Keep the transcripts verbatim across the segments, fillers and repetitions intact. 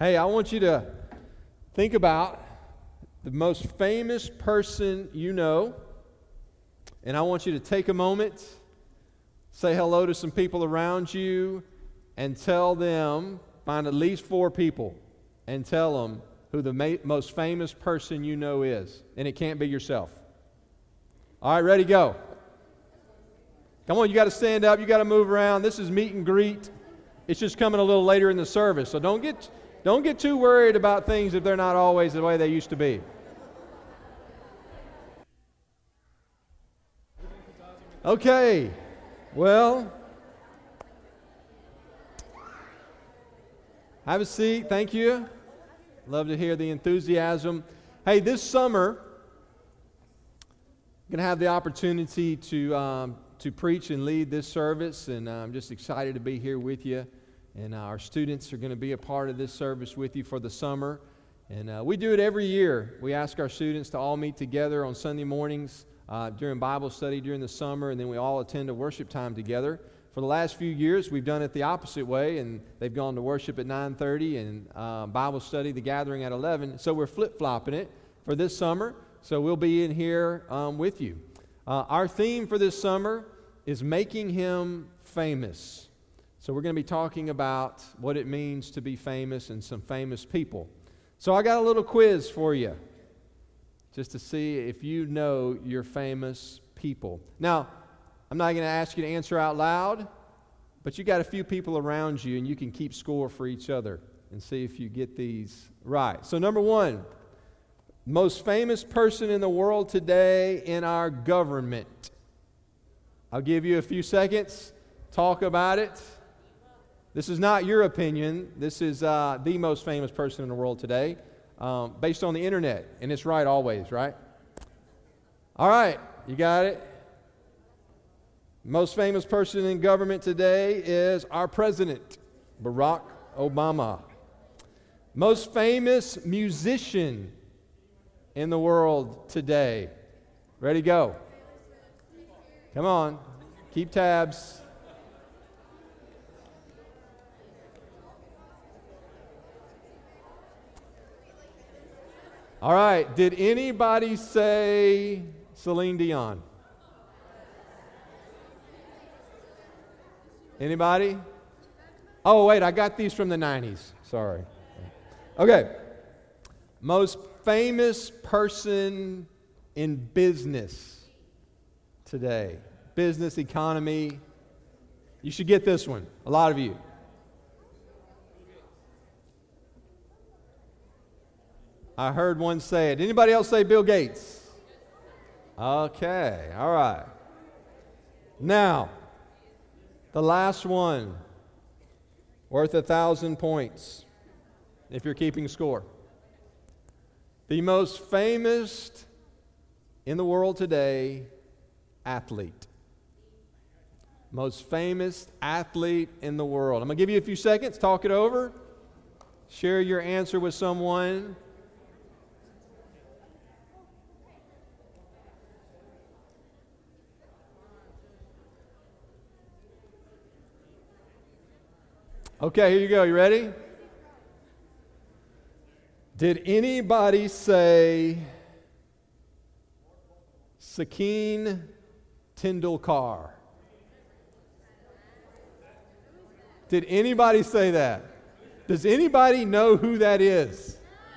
Hey, I want you to think about the most famous person you know, and I want you to take a moment, say hello to some people around you, and tell them, find at least four people, and tell them who the ma- most famous person you know is. And it can't be yourself. All right, ready, go. Come on, you got to stand up, you got to move around. This is meet and greet. It's just coming a little later in the service, so don't get don't get too worried about things if they're not always the way they used to be. Okay, well, have a seat. Thank you. Love to hear the enthusiasm. Hey, this summer, I'm going to have the opportunity to um, to preach and lead this service, and I'm just excited to be here with you. And uh, our students are going to be a part of this service with you for the summer. And uh, we do it every year. We ask our students to all meet together on Sunday mornings uh, during Bible study during the summer, and then we all attend a worship time together. For the last few years, we've done it the opposite way, and they've gone to worship at nine thirty and uh, Bible study, the gathering, at eleven. So we're flip-flopping it for this summer. So we'll be in here um, with you. Uh, our theme for this summer is making Him famous. So we're going to be talking about what it means to be famous and some famous people. So I got a little quiz for you, just to see if you know your famous people. Now, I'm not going to ask you to answer out loud, but you got a few people around you, and you can keep score for each other and see if you get these right. So number one, most famous person in the world today in our government. I'll give you a few seconds. Talk about it. This is not your opinion. This is uh, the most famous person in the world today, um, based on the internet, and it's right always, right? All right, you got it? Most famous person in government today is our president, Barack Obama. Most famous musician in the world today. Ready, go. Come on, keep tabs. All right, did anybody say Celine Dion? Anybody? Oh, wait, I got these from the nineties. Sorry. Okay. Most famous person in business today. Business, economy. You should get this one, a lot of you. I heard one say it. Anybody else say Bill Gates? Okay, all right. Now, the last one, worth a thousand points, if you're keeping score. The most famous in the world today, athlete. Most famous athlete in the world. I'm going to give you a few seconds, talk it over, share your answer with someone. Okay, here you go. You ready? Did anybody say Sachin Tendulkar? Did anybody say that? Does anybody know who that is?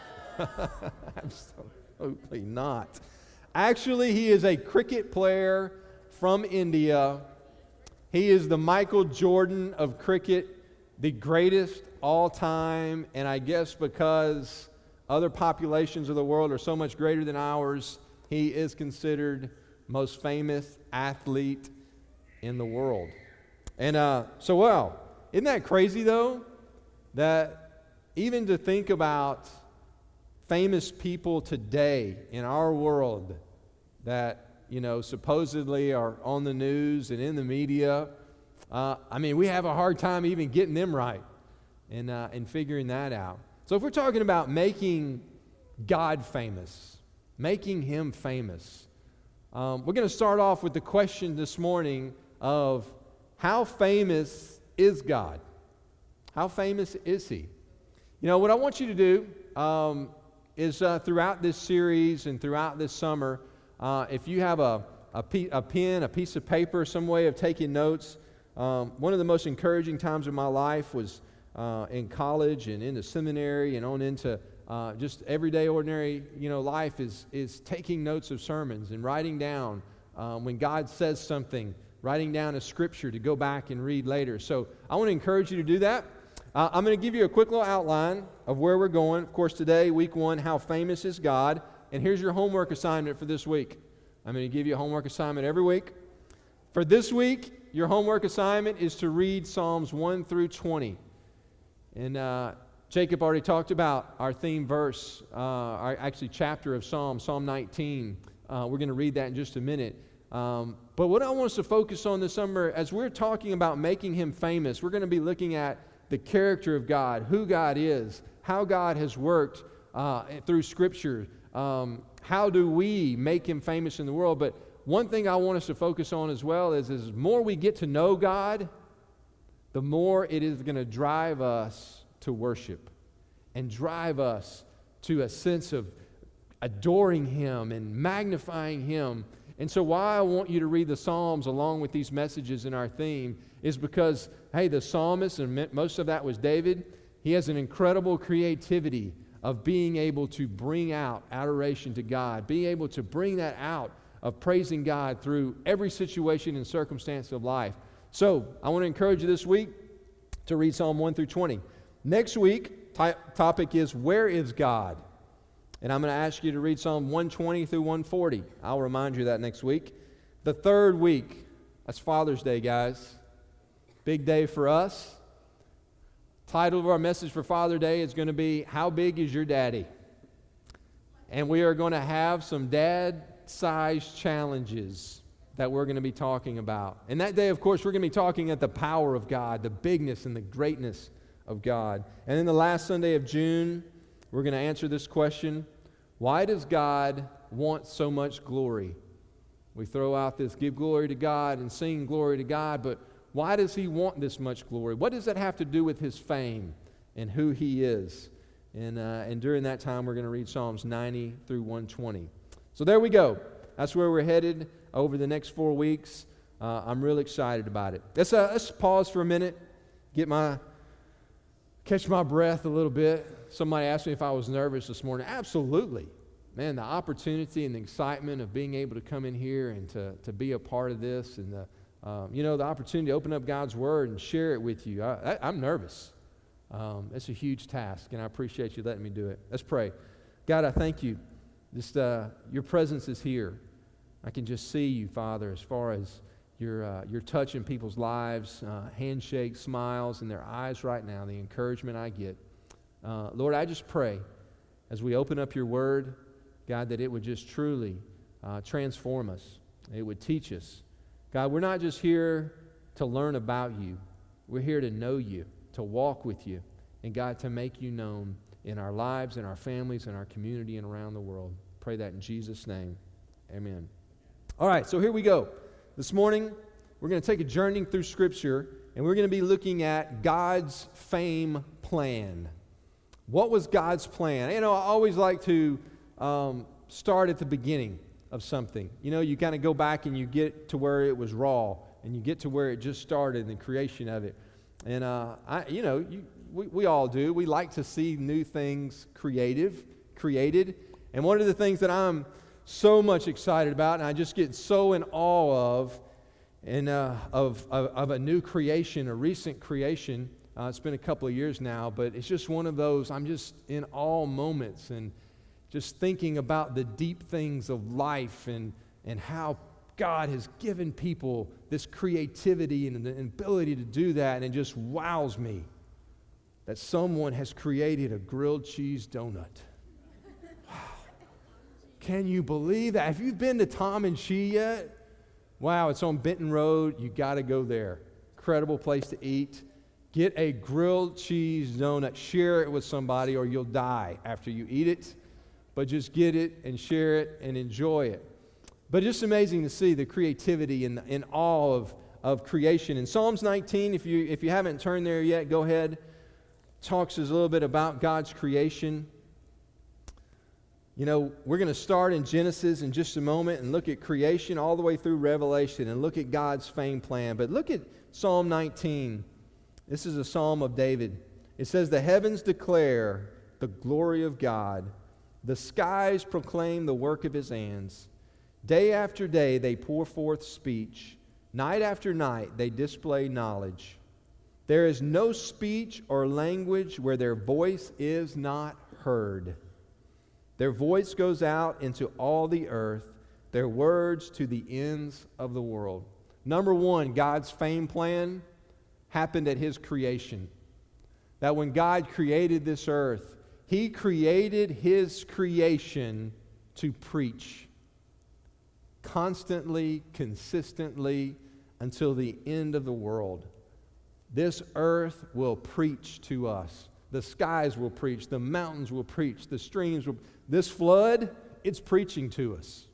Absolutely not. Actually, he is a cricket player from India. He is the Michael Jordan of cricket. The greatest all time, and I guess because other populations of the world are so much greater than ours, he is considered most famous athlete in the world. And uh, so, well, isn't that crazy, though, that even to think about famous people today in our world that, you know, supposedly are on the news and in the media, Uh, I mean, we have a hard time even getting them right and, uh, and figuring that out. So if we're talking about making God famous, making Him famous, um, we're going to start off with the question this morning of how famous is God? How famous is He? You know, what I want you to do um, is uh, throughout this series and throughout this summer, uh, if you have a, a, pe- a pen, a piece of paper, some way of taking notes, um, one of the most encouraging times of my life was uh, in college and into seminary and on into uh, just everyday ordinary, you know, life is, is taking notes of sermons and writing down um, when God says something, writing down a scripture to go back and read later. So I want to encourage you to do that. Uh, I'm going to give you a quick little outline of where we're going. Of course, today, week one, how famous is God? And here's your homework assignment for this week. I'm going to give you a homework assignment every week. For this week, your homework assignment is to read Psalms one through twenty. And uh, Jacob already talked about our theme verse, uh, our actually chapter of Psalm, Psalm nineteen. Uh, we're going to read that in just a minute. Um, but what I want us to focus on this summer, as we're talking about making Him famous, we're going to be looking at the character of God, who God is, how God has worked uh, through Scripture. Um, how do we make Him famous in the world? But one thing I want us to focus on as well is, is the more we get to know God, the more it is going to drive us to worship and drive us to a sense of adoring Him and magnifying Him. And so why I want you to read the Psalms along with these messages in our theme is because, hey, the psalmist, and most of that was David, he has an incredible creativity of being able to bring out adoration to God, being able to bring that out of praising God through every situation and circumstance of life. So I want to encourage you this week to read Psalm one through twenty. Next week, t- topic is, where is God? And I'm going to ask you to read Psalm one twenty through one forty. I'll remind you of that next week. The third week, that's Father's Day, guys. Big day for us. Title of our message for Father's Day is going to be, How Big is Your Daddy? And we are going to have some dad-sized challenges that we're going to be talking about. And that day, of course, we're going to be talking at the power of God, the bigness and the greatness of God. And then the last Sunday of June, we're going to answer this question: why does God want so much glory? We throw out this give glory to God and sing glory to God, but why does He want this much glory? What does that have to do with His fame and who He is? And, uh, and during that time, we're going to read Psalms ninety through one twenty. So there we go. That's where we're headed over the next four weeks. Uh, I'm really excited about it. Let's, uh, let's pause for a minute, get my, catch my breath a little bit. Somebody asked me if I was nervous this morning. Absolutely. Man, the opportunity and the excitement of being able to come in here and to, to be a part of this, and the um, you know, the opportunity to open up God's Word and share it with you. I, I, I'm nervous. Um, it's a huge task, and I appreciate you letting me do it. Let's pray. God, I thank you. Just uh, your presence is here. I can just see you, Father, as far as your uh, your touch in people's lives, uh, handshakes, smiles in their eyes right now, the encouragement I get. Uh, Lord, I just pray as we open up your Word, God, that it would just truly uh, transform us. It would teach us. God, we're not just here to learn about you. We're here to know you, to walk with you, and God, to make you known in our lives, in our families, in our community, and around the world. Pray that in Jesus' name. Amen. All right, so here we go. This morning, we're going to take a journey through Scripture, and we're going to be looking at God's fame plan. What was God's plan? You know, I always like to um, start at the beginning of something. You know, you kind of go back and you get to where it was raw, and you get to where it just started in the creation of it. And, uh, I, you know, you, we, we all do. We like to see new things creative, created. And one of the things that I'm so much excited about, and I just get so in awe of, and uh, of, of, of a new creation, a recent creation. Uh, it's been a couple of years now, but it's just one of those, I'm just in awe moments and just thinking about the deep things of life and, and how God has given people this creativity and the ability to do that, and it just wows me that someone has created a grilled cheese donut. Wow. Can you believe that? Have you been to Tom and She yet? Wow, it's on Benton Road. You got to go there. Incredible place to eat. Get a grilled cheese donut. Share it with somebody or you'll die after you eat it. But just get it and share it and enjoy it. But it's just amazing to see the creativity and, and awe of, of creation. In Psalms nineteen, if you if you haven't turned there yet, go ahead. talks us a little bit about God's creation. You know, we're going to start in Genesis in just a moment and look at creation all the way through Revelation and look at God's fame plan. But look at Psalm nineteen. This is a psalm of David. It says, "The heavens declare the glory of God. The skies proclaim the work of his hands. Day after day they pour forth speech. Night after night they display knowledge. There is no speech or language where their voice is not heard. Their voice goes out into all the earth, their words to the ends of the world." Number one, God's fame plan happened at his creation. That when God created this earth, he created his creation to preach constantly, consistently, until the end of the world. This earth will preach to us. The skies will preach. The mountains will preach. The streams will. This flood, it's preaching to us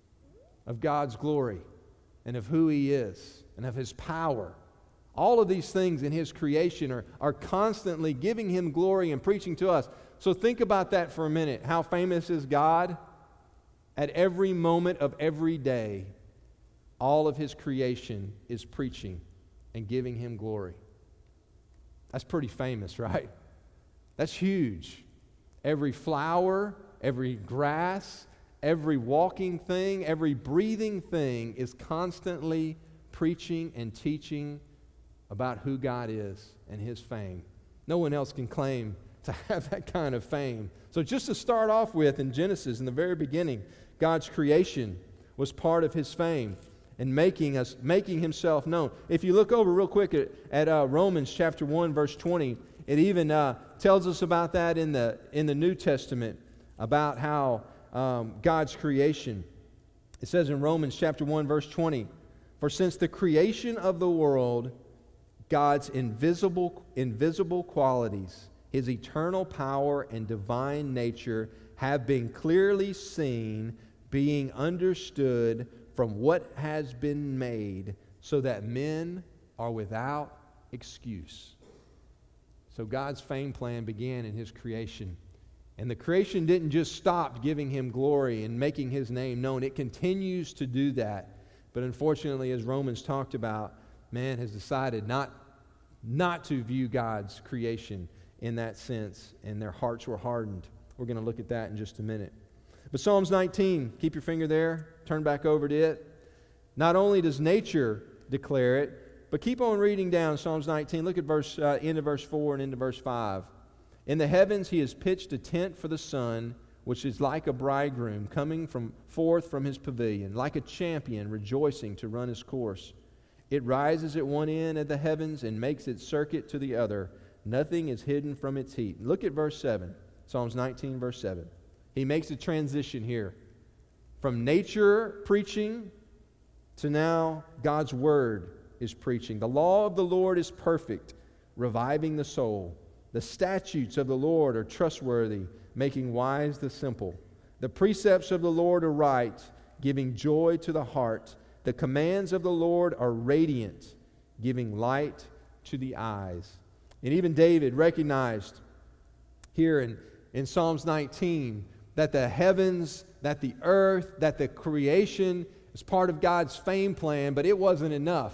of God's glory and of who he is and of his power. All of these things in his creation are, are constantly giving him glory and preaching to us. So think about that for a minute. How famous is God? At every moment of every day, all of his creation is preaching and giving him glory. That's pretty famous, right? That's huge. Every flower, every grass, every walking thing, every breathing thing is constantly preaching and teaching about who God is and his fame. No one else can claim to have that kind of fame. So just to start off with, in Genesis, in the very beginning, God's creation was part of his fame and making us, making himself known. If you look over real quick at, at uh, Romans chapter one, verse twenty, it even uh, tells us about that in the in the New Testament, about how um, God's creation. It says in Romans chapter one, verse twenty, "For since the creation of the world, God's invisible invisible qualities, his eternal power and divine nature have been clearly seen, being understood from what has been made, so that men are without excuse." So God's fame plan began in his creation. And the creation didn't just stop giving him glory and making his name known. It continues to do that. But unfortunately, as Romans talked about, man has decided not, not to view God's creation in that sense, and their hearts were hardened. We're going to look at that in just a minute. But Psalms nineteen, keep your finger there, turn back over to it. Not only does nature declare it, but keep on reading down Psalms nineteen. Look at verse uh, end of verse four and into verse five. "In the heavens he has pitched a tent for the sun, which is like a bridegroom coming from forth from his pavilion, like a champion rejoicing to run his course. It rises at one end of the heavens and makes its circuit to the other. Nothing is hidden from its heat." Look at verse seven. Psalms nineteen, verse seven. He makes a transition here from nature preaching to now God's word is preaching. "The law of the Lord is perfect, reviving the soul. The statutes of the Lord are trustworthy, making wise the simple. The precepts of the Lord are right, giving joy to the heart. The commands of the Lord are radiant, giving light to the eyes." And even David recognized here in, in Psalms nineteen that the heavens, that the earth, that the creation is part of God's fame plan, but it wasn't enough.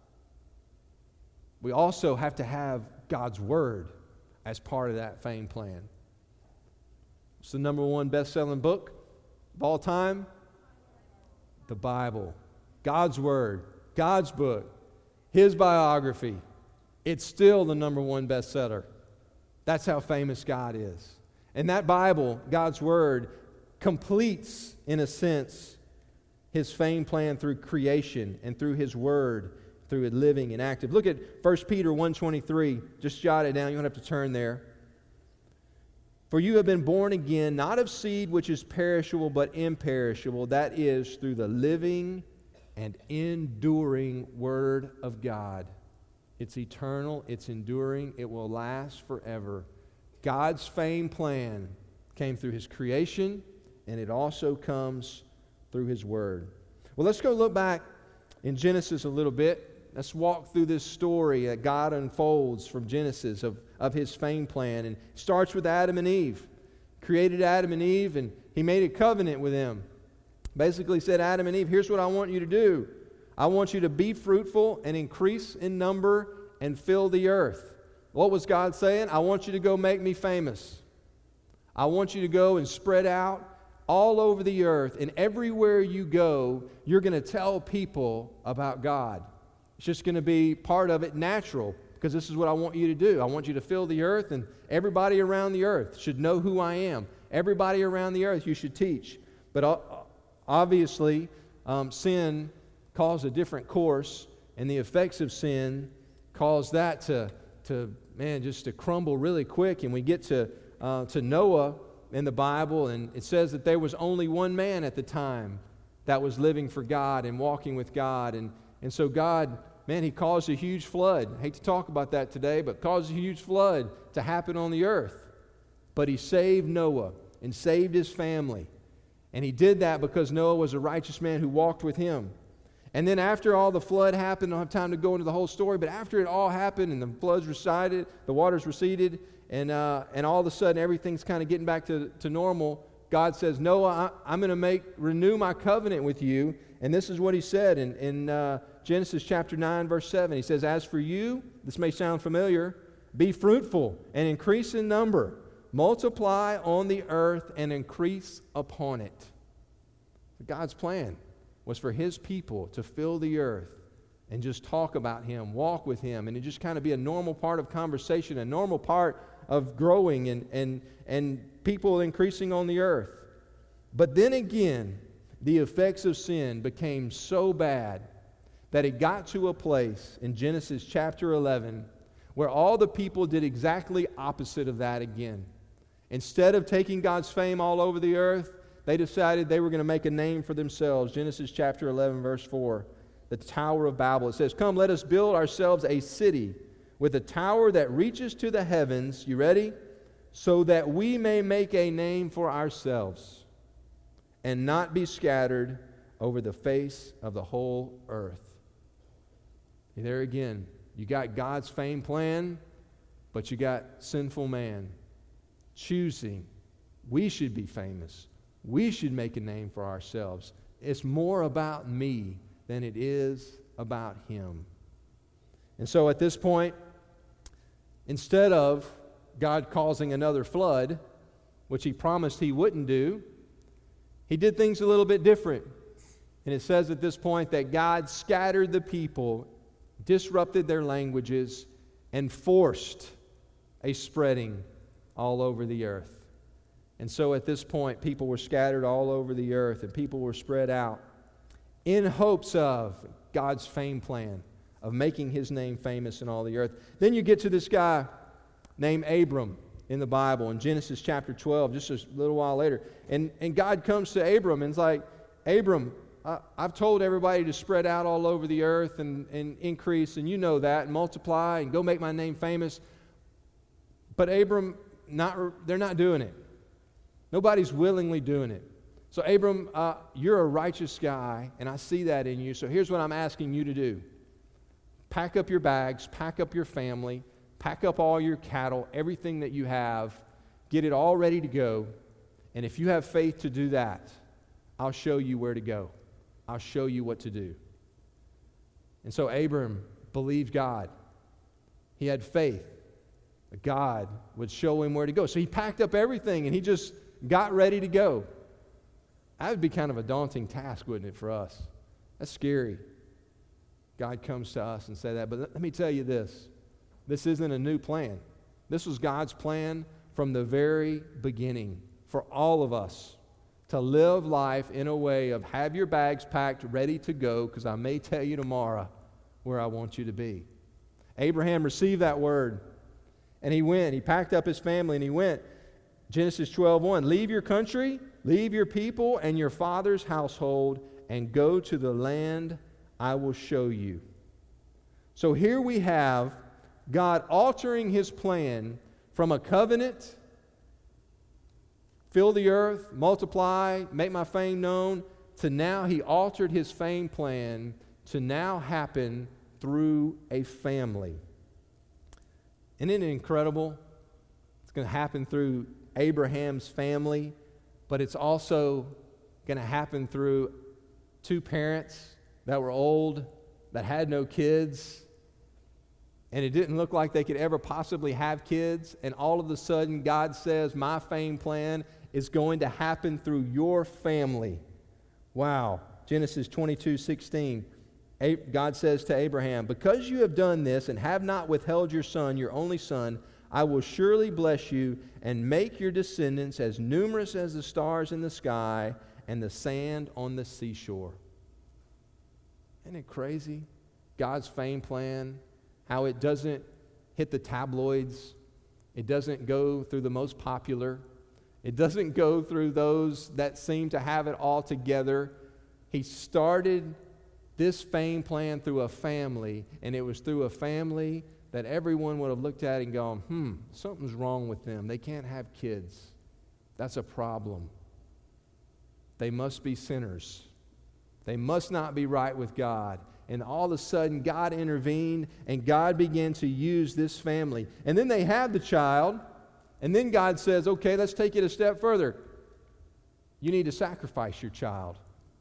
We also have to have God's word as part of that fame plan. It's the number one best-selling book of all time. The Bible. God's word. God's book. His biography. It's still the number one bestseller. That's how famous God is. And that Bible, God's word, completes, in a sense, his fame plan through creation and through his word, through it living and active. Look at First Peter one twenty-three. Just jot it down. You don't have to turn there. "For you have been born again, not of seed which is perishable, but imperishable. That is, through the living and enduring word of God." It's eternal. It's enduring. It will last forever. God's fame plan came through his creation, and it also comes through his word. Well, let's go look back in Genesis a little bit. let's walk through this story that God unfolds from Genesis of, of his fame plan. And it starts with Adam and Eve. Created Adam and Eve, and he made a covenant with them. Basically said, Adam and Eve, here's what I want you to do. I want you to be fruitful and increase in number and fill the earth. What was God saying? I want you to go make me famous. I want you to go and spread out all over the earth, and everywhere you go, you're going to tell people about God. It's just going to be part of it natural, because this is what I want you to do. I want you to fill the earth, and everybody around the earth should know who I am. Everybody around the earth you should teach. But obviously, um, sin caused a different course, and the effects of sin caused that to, to man, just to crumble really quick. And we get to uh, to Noah in the Bible, and it says that there was only one man at the time that was living for God and walking with God. And, and so God, man, he caused a huge flood. I hate to talk about that today, but caused a huge flood to happen on the earth. But he saved Noah and saved his family. And he did that because Noah was a righteous man who walked with him. And then after all the flood happened, I don't have time to go into the whole story, but after it all happened and the floods receded, the waters receded, and uh, and all of a sudden everything's kind of getting back to, to normal, God says, Noah, I, I'm going to make renew my covenant with you. And this is what he said in, in uh, Genesis chapter nine, verse seven. He says, as for you, this may sound familiar, be fruitful and increase in number. Multiply on the earth and increase upon it. God's plan was for his people to fill the earth and just talk about him, walk with him, and it just kind of be a normal part of conversation, a normal part of growing and, and, and people increasing on the earth. But then again, the effects of sin became so bad that it got to a place in Genesis chapter eleven where all the people did exactly opposite of that again. Instead of taking God's fame all over the earth, they decided they were going to make a name for themselves. Genesis chapter eleven, verse four, the Tower of Babel. It says, come, let us build ourselves a city with a tower that reaches to the heavens, you ready? So that we may make a name for ourselves and not be scattered over the face of the whole earth. And there again, you got God's fame plan, but you got sinful man choosing, we should be famous. We should make a name for ourselves. It's more about me than it is about him. And so at this point, instead of God causing another flood, which he promised he wouldn't do, he did things a little bit different. And it says at this point that God scattered the people, disrupted their languages, and forced a spreading all over the earth. And so at this point, people were scattered all over the earth, and people were spread out in hopes of God's fame plan of making his name famous in all the earth. Then you get to this guy named Abram in the Bible in Genesis chapter twelve, just a little while later. And, and God comes to Abram and is like, Abram, I, I've told everybody to spread out all over the earth and, and increase, and you know that, and multiply, and go make my name famous. But Abram, not, they're not doing it. Nobody's willingly doing it. So Abram, uh, you're a righteous guy, and I see that in you. So here's what I'm asking you to do. Pack up your bags, pack up your family, pack up all your cattle, everything that you have, get it all ready to go. And if you have faith to do that, I'll show you where to go. I'll show you what to do. And so Abram believed God. He had faith that God would show him where to go. So he packed up everything and he just got ready to go. That would be kind of a daunting task, wouldn't it, for us? That's scary. God comes to us and say that. But let me tell you this. This isn't a new plan. This was God's plan from the very beginning for all of us to live life in a way of have your bags packed, ready to go, because I may tell you tomorrow where I want you to be. Abraham received that word, and he went. He packed up his family, and he went. Genesis twelve one, leave your country, leave your people and your father's household, and go to the land I will show you. So here we have God altering his plan from a covenant, fill the earth, multiply, make my fame known, to now he altered his fame plan to now happen through a family. Isn't it incredible? It's going to happen through Abraham's family, but it's also going to happen through two parents that were old, that had no kids, and it didn't look like they could ever possibly have kids, and all of a sudden God says, my fame plan is going to happen through your family. Wow. Genesis twenty-two sixteen. God says to Abraham, because you have done this and have not withheld your son, your only son, I will surely bless you and make your descendants as numerous as the stars in the sky and the sand on the seashore. Isn't it crazy? God's fame plan, how it doesn't hit the tabloids. It doesn't go through the most popular. It doesn't go through those that seem to have it all together. He started this fame plan through a family, and it was through a family that everyone would have looked at and gone, hmm, something's wrong with them. They can't have kids. That's a problem. They must be sinners. They must not be right with God. And all of a sudden, God intervened, and God began to use this family. And then they had the child, and then God says, okay, let's take it a step further. You need to sacrifice your child.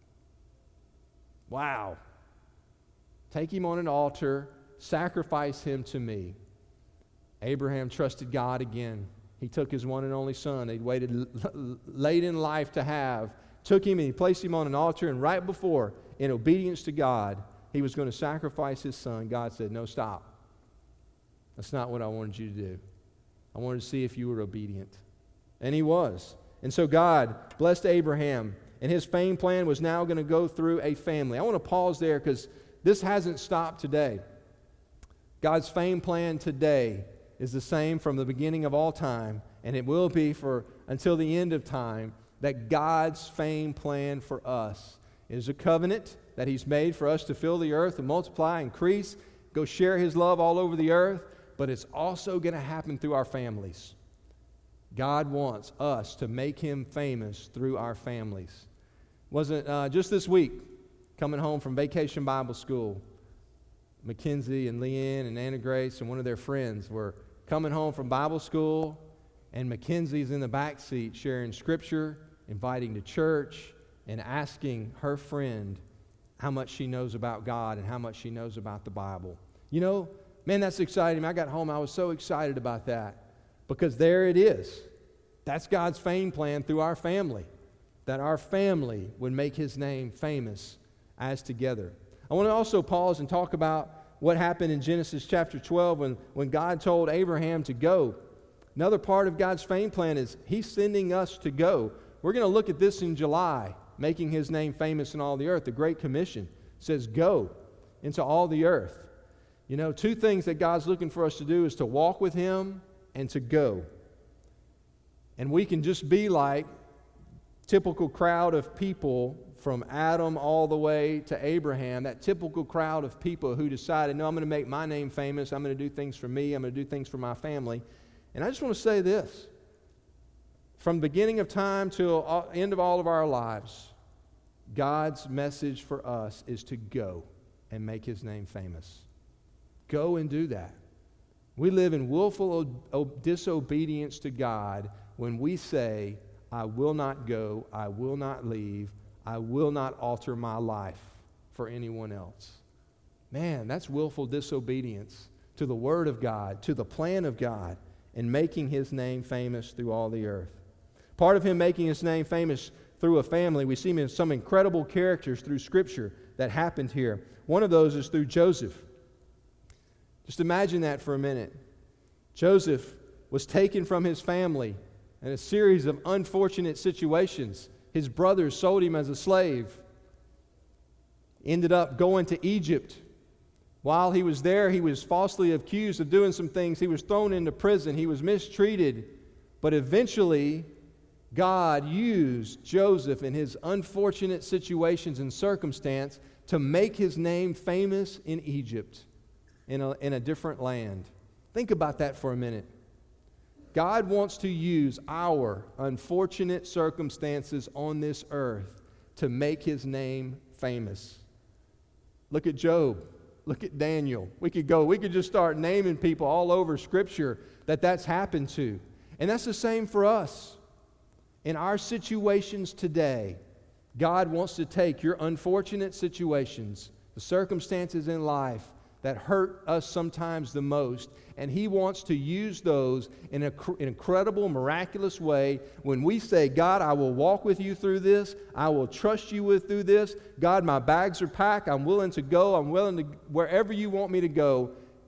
Wow. Take him on an altar, sacrifice him to me. Abraham trusted God again. He took his one and only son he'd waited l- late in life to have, took him and he placed him on an altar, and right before, in obedience to God, he was going to sacrifice his son. God said, no, stop. That's not what I wanted you to do. I wanted to see if you were obedient. And he was. And so God blessed Abraham, and his fame plan was now going to go through a family. I want to pause there because this hasn't stopped today. God's fame plan today is the same from the beginning of all time, and it will be for until the end of time, that God's fame plan for us is a covenant that He's made for us to fill the earth and multiply, increase, go share His love all over the earth, but it's also going to happen through our families. God wants us to make Him famous through our families. Wasn't uh, just this week, coming home from Vacation Bible School, Mackenzie and Leanne and Anna Grace and one of their friends were coming home from Bible school, and Mackenzie's in the back seat sharing Scripture, inviting to church, and asking her friend how much she knows about God and how much she knows about the Bible. You know, man, that's exciting. I got home, I was so excited about that, because there it is. That's God's fame plan through our family, that our family would make His name famous as together. I want to also pause and talk about what happened in Genesis chapter twelve when, when God told Abraham to go. Another part of God's fame plan is He's sending us to go. We're going to look at this in July, making His name famous in all the earth. The Great Commission says, go into all the earth. You know, two things that God's looking for us to do is to walk with Him and to go. And we can just be like typical crowd of people from Adam all the way to Abraham, that typical crowd of people who decided, no, I'm going to make my name famous. I'm going to do things for me. I'm going to do things for my family. And I just want to say this. From the beginning of time till end of all of our lives, God's message for us is to go and make His name famous. Go and do that. We live in willful o- disobedience to God when we say, I will not go, I will not leave, I will not alter my life for anyone else. Man, that's willful disobedience to the Word of God, to the plan of God, and making His name famous through all the earth. Part of Him making His name famous through a family, we see Him in some incredible characters through Scripture that happened here. One of those is through Joseph. Just imagine that for a minute. Joseph was taken from his family in a series of unfortunate situations. His brothers sold him as a slave. Ended up going to Egypt. While he was there, he was falsely accused of doing some things. He was thrown into prison. He was mistreated. But eventually, God used Joseph in his unfortunate situations and circumstance to make his name famous in Egypt, in a, in a different land. Think about that for a minute. God wants to use our unfortunate circumstances on this earth to make His name famous. Look at Job. Look at Daniel. We could go, we could just start naming people all over Scripture that that's happened to. And that's the same for us. In our situations today, God wants to take your unfortunate situations, the circumstances in life that hurt us sometimes the most, and He wants to use those in an incredible, miraculous way. When we say, God, I will walk with you through this, I will trust you with through this, God, my bags are packed, I'm willing to go, I'm willing to, wherever you want me to go,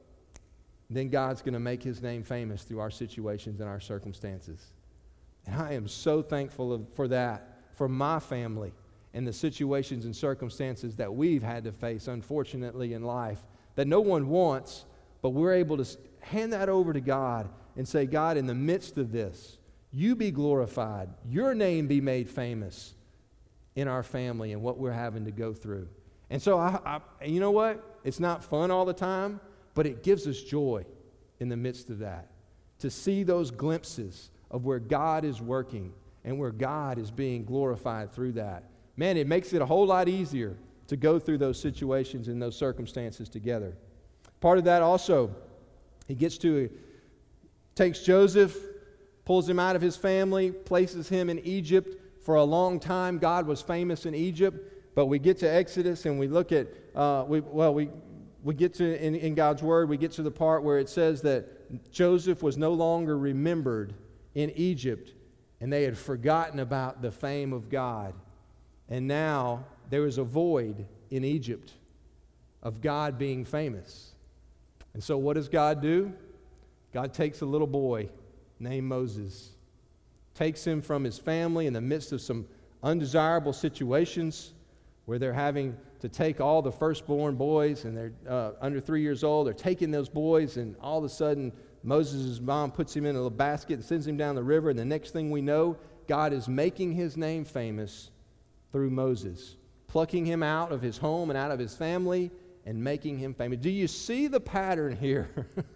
then God's going to make His name famous through our situations and our circumstances. And I am so thankful of, for that, for my family and the situations and circumstances that we've had to face, unfortunately, in life, that no one wants, but we're able to hand that over to God and say, God, in the midst of this, you be glorified, your name be made famous in our family and what we're having to go through. And so, I, I, you know what? It's not fun all the time, but it gives us joy in the midst of that, to see those glimpses of where God is working and where God is being glorified through that. Man, it makes it a whole lot easier to go through those situations and those circumstances together. Part of that also, he gets to, takes Joseph, pulls him out of his family, places him in Egypt. For a long time, God was famous in Egypt, but we get to Exodus and we look at, uh, we, well, we we get to, in, in God's Word, we get to the part where it says that Joseph was no longer remembered in Egypt, and they had forgotten about the fame of God. And now there was a void in Egypt of God being famous. And so what does God do? God takes a little boy named Moses, takes him from his family in the midst of some undesirable situations where they're having to take all the firstborn boys, and they're uh, under three years old. They're taking those boys, and all of a sudden Moses' mom puts him in a little basket and sends him down the river, and the next thing we know, God is making His name famous through Moses, plucking him out of his home and out of his family and making him famous. Do you see the pattern here?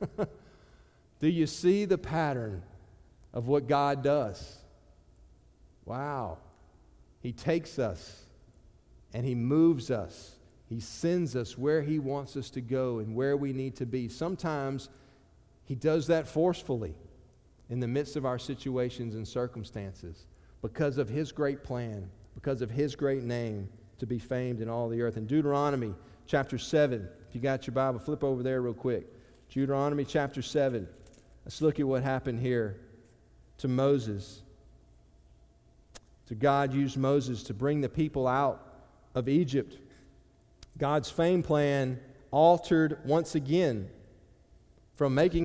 Do you see the pattern of what God does? Wow. He takes us and He moves us. He sends us where He wants us to go and where we need to be. Sometimes He does that forcefully in the midst of our situations and circumstances because of His great plan, because of His great name to be famed in all the earth. In Deuteronomy chapter seven, if you got your Bible, flip over there real quick. Deuteronomy chapter seven. Let's look at what happened here to Moses. So God used Moses to bring the people out of Egypt. God's fame plan altered once again from making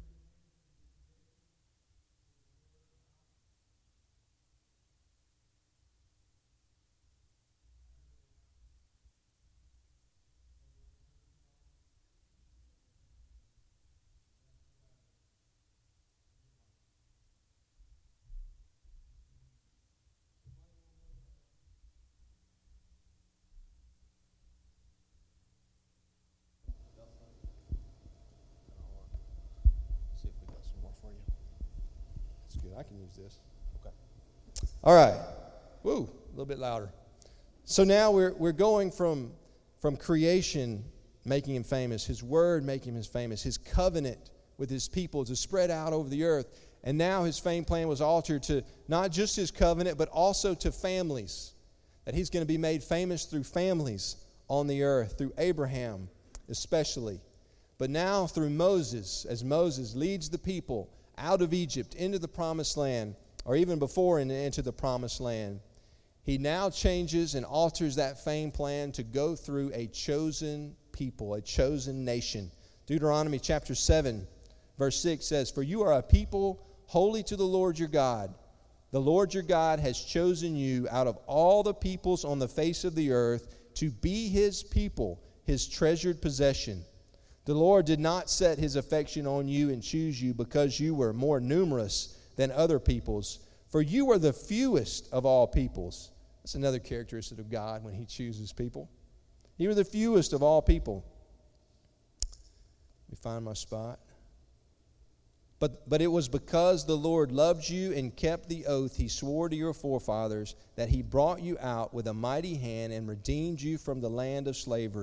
I can use this. Okay. All right. Woo, a little bit louder. So now we're we're going from from creation making Him famous, His word making Him famous, His covenant with His people to spread out over the earth. And now His fame plan was altered to not just His covenant, but also to families. That He's going to be made famous through families on the earth, through Abraham especially. But now through Moses, as Moses leads the people out of Egypt into the promised land, or even before and into the promised land, He now changes and alters that fame plan to go through a chosen people, a chosen nation. Deuteronomy chapter seven, verse six says, "For you are a people holy to the Lord your God. The Lord your God has chosen you out of all the peoples on the face of the earth to be His people, His treasured possession. The Lord did not set His affection on you and choose you because you were more numerous than other peoples, for you are the fewest of all peoples." That's another characteristic of God when He chooses people. You are the fewest of all people. Let me find my spot. But, but it was because the Lord loved you and kept the oath He swore to your forefathers that He brought you out with a mighty hand and redeemed you from the land of slavery,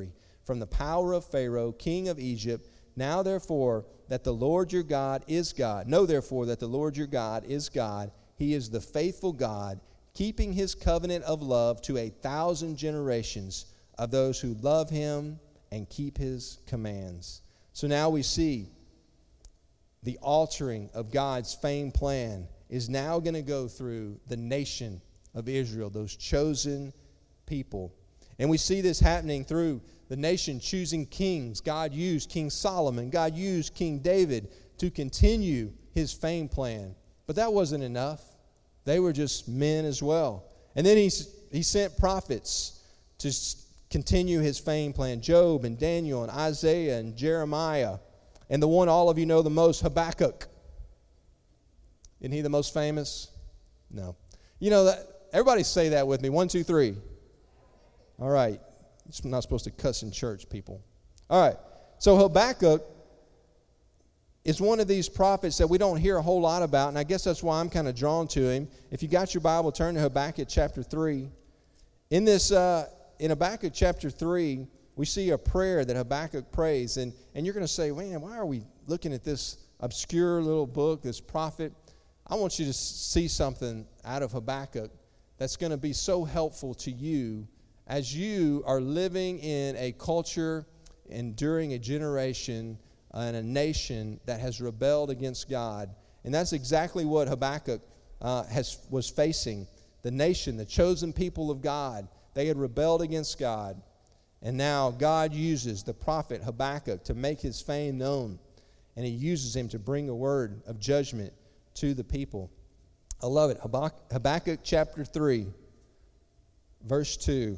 from the power of Pharaoh, king of Egypt. Now therefore that the Lord your God is God. Know therefore that the Lord your God is God. He is the faithful God, keeping his covenant of love to a thousand generations of those who love him and keep his commands. So now we see the altering of God's famed plan is now going to go through the nation of Israel, those chosen people. And we see this happening through the nation choosing kings. God used King Solomon. God used King David to continue his famed plan. But that wasn't enough. They were just men as well. And then he, he sent prophets to continue his famed plan. Job and Daniel and Isaiah and Jeremiah. And the one all of you know the most, Habakkuk. Isn't he the most famous? No. You know, that everybody say that with me. One, two, three. All right. You're not supposed to cuss in church, people. All right. So Habakkuk is one of these prophets that we don't hear a whole lot about, and I guess that's why I'm kind of drawn to him. If you got your Bible, turn to Habakkuk chapter three. In this, uh, in Habakkuk chapter three, we see a prayer that Habakkuk prays, and, and you're going to say, man, why are we looking at this obscure little book, this prophet? I want you to see something out of Habakkuk that's going to be so helpful to you as you are living in a culture and during a generation and a nation that has rebelled against God. And that's exactly what Habakkuk uh, has was facing. The nation, the chosen people of God, they had rebelled against God. And now God uses the prophet Habakkuk to make his fame known. And he uses him to bring a word of judgment to the people. I love it. Habakkuk chapter three, verse two.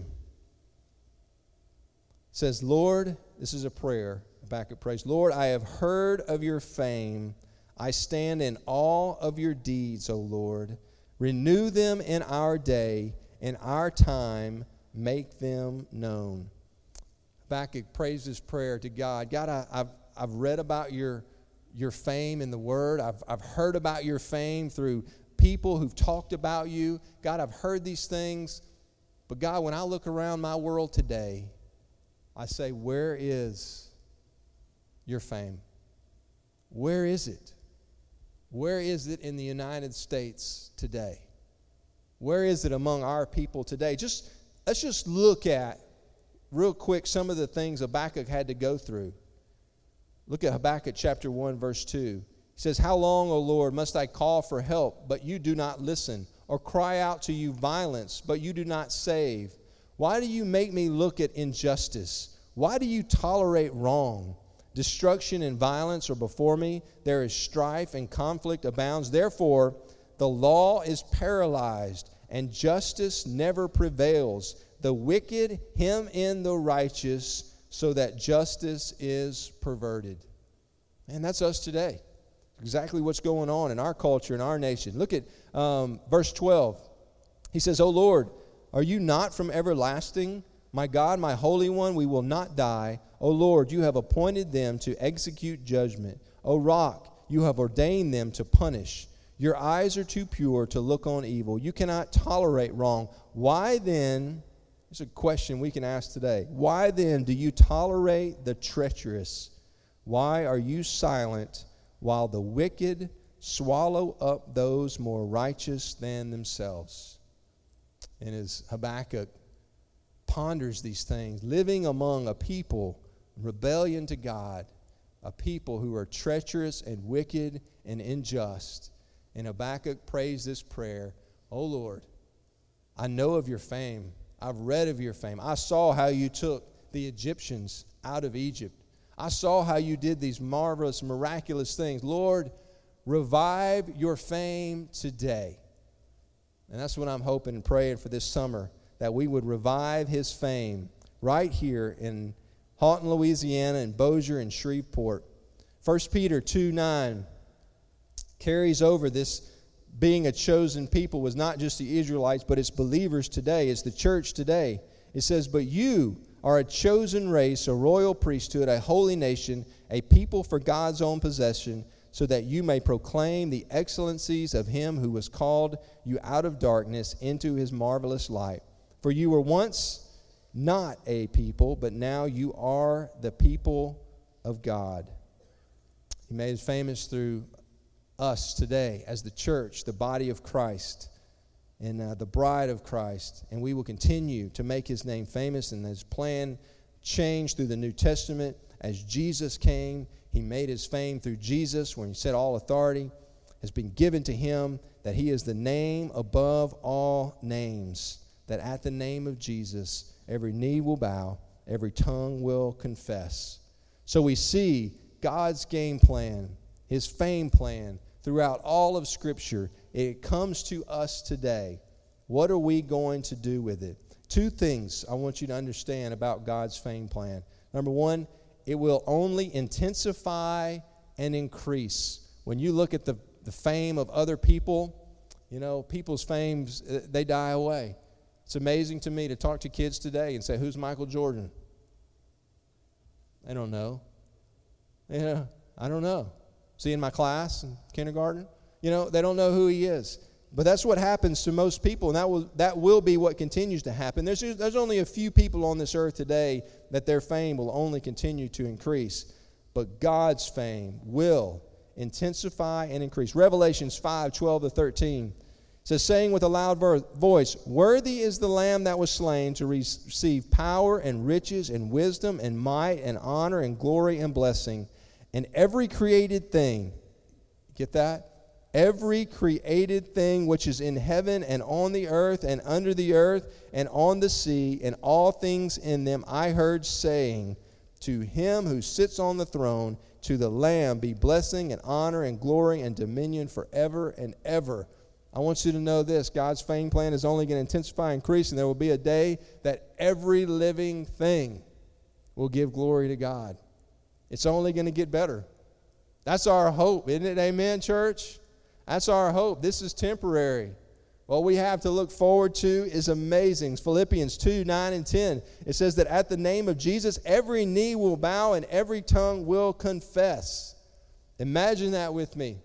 Says, Lord, this is a prayer. Habakkuk prays, Lord, I have heard of your fame. I stand in awe of your deeds, O Lord. Renew them in our day, in our time, make them known. Habakkuk prays this prayer to God. God, I, I've, I've read about your, your fame in the Word. I've, I've heard about your fame through people who've talked about you. God, I've heard these things. But God, when I look around my world today, I say, where is your fame? Where is it? Where is it in the United States today? Where is it among our people today? Just let's just look at real quick some of the things Habakkuk had to go through. Look at Habakkuk chapter one, verse two. He says, how long, O Lord, must I call for help, but you do not listen, or cry out to you violence, but you do not save? Why do you make me look at injustice? Why do you tolerate wrong? Destruction and violence are before me. There is strife and conflict abounds. Therefore, the law is paralyzed, and justice never prevails. The wicked hem in the righteous, so that justice is perverted. And that's us today. Exactly what's going on in our culture, in our nation. Look at um, verse twelve. He says, O Lord, are you not from everlasting? My God, my Holy One, we will not die. O Lord, you have appointed them to execute judgment. O Rock, you have ordained them to punish. Your eyes are too pure to look on evil. You cannot tolerate wrong. Why then, it's a question we can ask today, why then do you tolerate the treacherous? Why are you silent while the wicked swallow up those more righteous than themselves? And as Habakkuk ponders these things, living among a people, rebellion to God, a people who are treacherous and wicked and unjust. And Habakkuk prays this prayer, O Lord, I know of your fame. I've read of your fame. I saw how you took the Egyptians out of Egypt. I saw how you did these marvelous, miraculous things. Lord, revive your fame today. And that's what I'm hoping and praying for this summer, that we would revive his fame right here in Houghton, Louisiana, and Bossier and Shreveport. First Peter two nine carries over this being a chosen people was not just the Israelites, but it's believers today. It's the church today. It says, but you are a chosen race, a royal priesthood, a holy nation, a people for God's own possession, so that you may proclaim the excellencies of him who has called you out of darkness into his marvelous light. For you were once not a people, but now you are the people of God. He made us famous through us today as the church, the body of Christ, and uh, the bride of Christ. And we will continue to make his name famous, and his plan changed through the New Testament. As Jesus came, he made his fame through Jesus, when he said all authority has been given to him, that he is the name above all names, that at the name of Jesus, every knee will bow, every tongue will confess. So we see God's game plan, his fame plan, throughout all of Scripture. It comes to us today. What are we going to do with it? Two things I want you to understand about God's fame plan. Number one, it will only intensify and increase. When you look at the, the fame of other people, you know, people's fames, they die away. It's amazing to me to talk to kids today and say, who's Michael Jordan? They don't know. Yeah, I don't know. See, in my class in kindergarten, you know, they don't know who he is. But that's what happens to most people, and that will that will be what continues to happen. There's there's only a few people on this earth today that their fame will only continue to increase. But God's fame will intensify and increase. Revelations five, twelve to thirteen says, saying with a loud voice, worthy is the Lamb that was slain to receive power and riches and wisdom and might and honor and glory and blessing. And every created thing, get that? Every created thing which is in heaven and on the earth and under the earth and on the sea and all things in them, I heard saying, to him who sits on the throne, to the Lamb be blessing and honor and glory and dominion forever and ever. I want you to know this, God's fame plan is only going to intensify and increase, and there will be a day that every living thing will give glory to God. It's only going to get better. That's our hope, isn't it? Amen, church? That's our hope. This is temporary. What we have to look forward to is amazing. Philippians two, nine and ten. It says that at the name of Jesus, every knee will bow and every tongue will confess. Imagine that with me.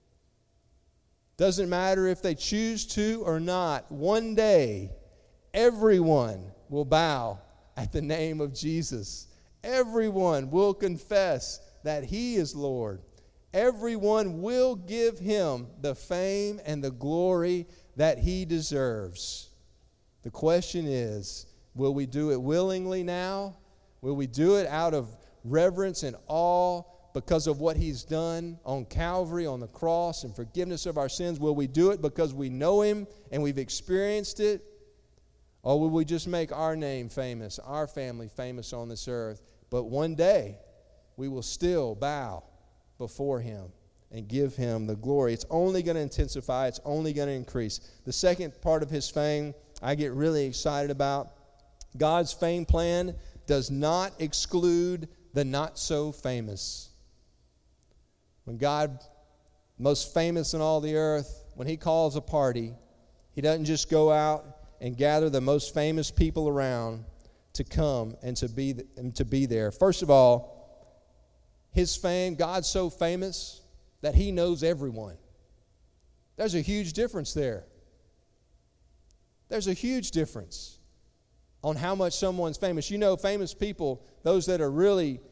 Doesn't matter if they choose to or not. One day, everyone will bow at the name of Jesus. Everyone will confess that he is Lord. Everyone will give him the fame and the glory that he deserves. The question is, will we do it willingly now? Will we do it out of reverence and awe because of what he's done on Calvary, on the cross, and forgiveness of our sins? Will we do it because we know him and we've experienced it? Or will we just make our name famous, our family famous on this earth? But one day, we will still bow before him and give him the glory. It's only going to intensify. It's only going to increase. The second part of his fame I get really excited about. God's fame plan does not exclude the not so famous. When God, most famous in all the earth, when he calls a party, he doesn't just go out and gather the most famous people around to come and to be and to be there. First of all, his fame, God's so famous that he knows everyone. There's a huge difference there. There's a huge difference on how much someone's famous. You know, famous people, those that are really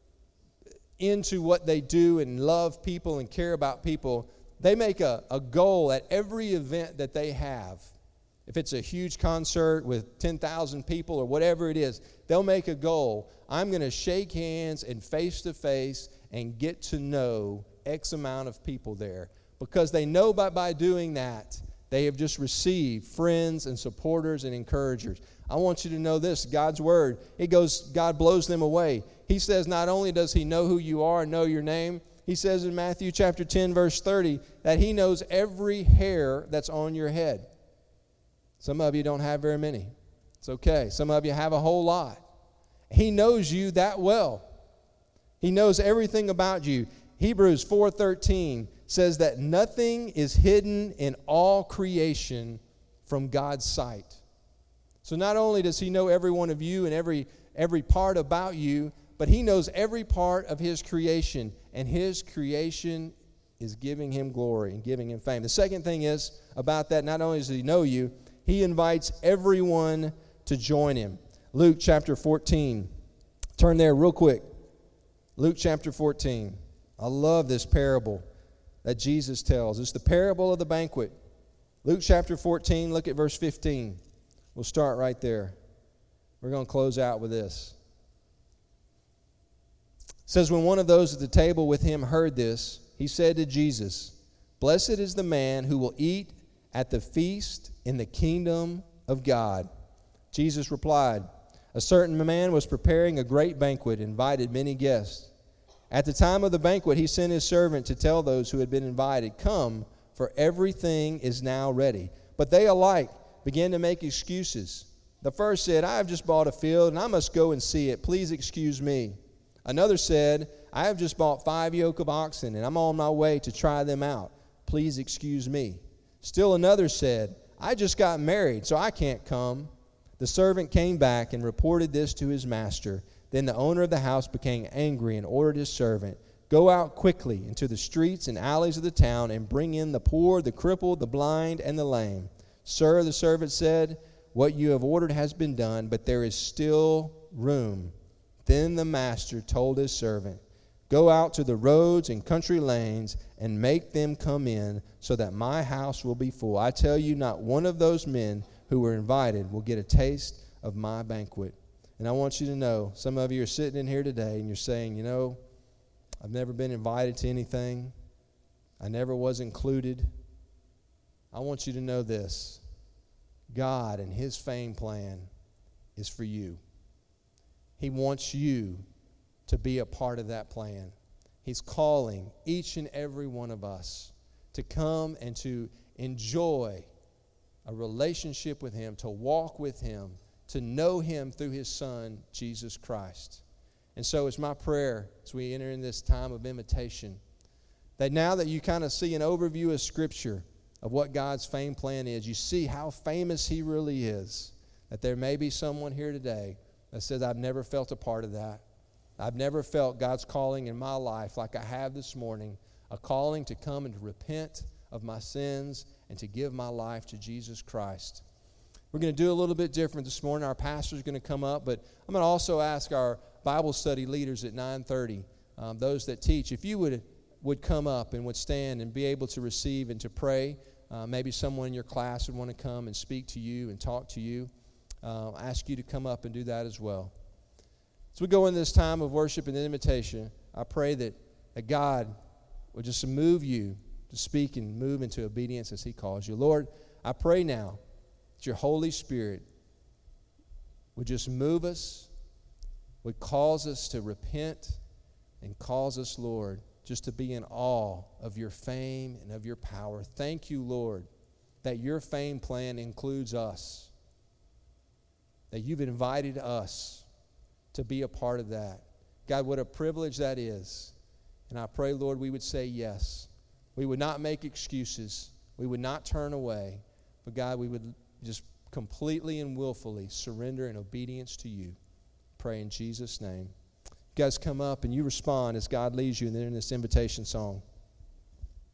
into what they do and love people and care about people, they make a, a goal at every event that they have. If it's a huge concert with ten thousand people or whatever it is, they'll make a goal. I'm going to shake hands and face-to-face and get to know X amount of people there. Because they know by, by doing that, they have just received friends and supporters and encouragers. I want you to know this, God's word, it goes, God blows them away. He says not only does he know who you are and know your name, he says in Matthew chapter ten, verse thirty, that he knows every hair that's on your head. Some of you don't have very many. It's okay. Some of you have a whole lot. He knows you that well. He knows everything about you. Hebrews four thirteen says that nothing is hidden in all creation from God's sight. So not only does he know every one of you and every every part about you, but he knows every part of his creation, and his creation is giving him glory and giving him fame. The second thing is about that, not only does he know you, he invites everyone to join him. Luke chapter fourteen. Turn there real quick. Luke chapter fourteen. I love this parable that Jesus tells. It's the parable of the banquet. Luke chapter fourteen, look at verse fifteen. We'll start right there. We're going to close out with this. It says, when one of those at the table with him heard this, he said to Jesus, "Blessed is the man who will eat at the feast in the kingdom of God." Jesus replied, "A certain man was preparing a great banquet, and invited many guests. At the time of the banquet, he sent his servant to tell those who had been invited, 'Come, for everything is now ready.' But they alike began to make excuses. The first said, 'I have just bought a field, and I must go and see it. Please excuse me.' Another said, 'I have just bought five yoke of oxen, and I'm on my way to try them out. Please excuse me.' Still another said, 'I just got married, so I can't come.' The servant came back and reported this to his master. Then the owner of the house became angry and ordered his servant, 'Go out quickly into the streets and alleys of the town and bring in the poor, the crippled, the blind, and the lame.' 'Sir,' the servant said, 'what you have ordered has been done, but there is still room.' Then the master told his servant, 'Go out to the roads and country lanes and make them come in, so that my house will be full. I tell you, not one of those men who were invited will get a taste of my banquet.'" And I want you to know, some of you are sitting in here today and you're saying, "You know, I've never been invited to anything. I never was included." I want you to know this. God and His fame plan is for you. He wants you to be a part of that plan. He's calling each and every one of us to come and to enjoy a relationship with Him, to walk with Him, to know Him through His Son, Jesus Christ. And so it's my prayer as we enter in this time of invitation, that now that you kind of see an overview of Scripture of what God's fame plan is, you see how famous He really is, that there may be someone here today that says, "I've never felt a part of that. I've never felt God's calling in my life like I have this morning, a calling to come and to repent of my sins and to give my life to Jesus Christ." We're going to do a little bit different this morning. Our pastor's going to come up, but I'm going to also ask our Bible study leaders at nine thirty, um, those that teach, if you would would come up and would stand and be able to receive and to pray. Uh, maybe someone in your class would want to come and speak to you and talk to you. Uh, I ask you to come up and do that as well. As we go into this time of worship and invitation, I pray that, that God would just move you to speak and move into obedience as He calls you. Lord, I pray now that your Holy Spirit would just move us, would cause us to repent, and cause us, Lord, just to be in awe of your fame and of your power. Thank you, Lord, that your fame plan includes us, that you've invited us to be a part of that. God, what a privilege that is. And I pray, Lord, we would say yes. We would not make excuses. We would not turn away. But God, we would just completely and willfully surrender in obedience to you. Pray in Jesus' name. You guys come up and you respond as God leads you in this invitation song.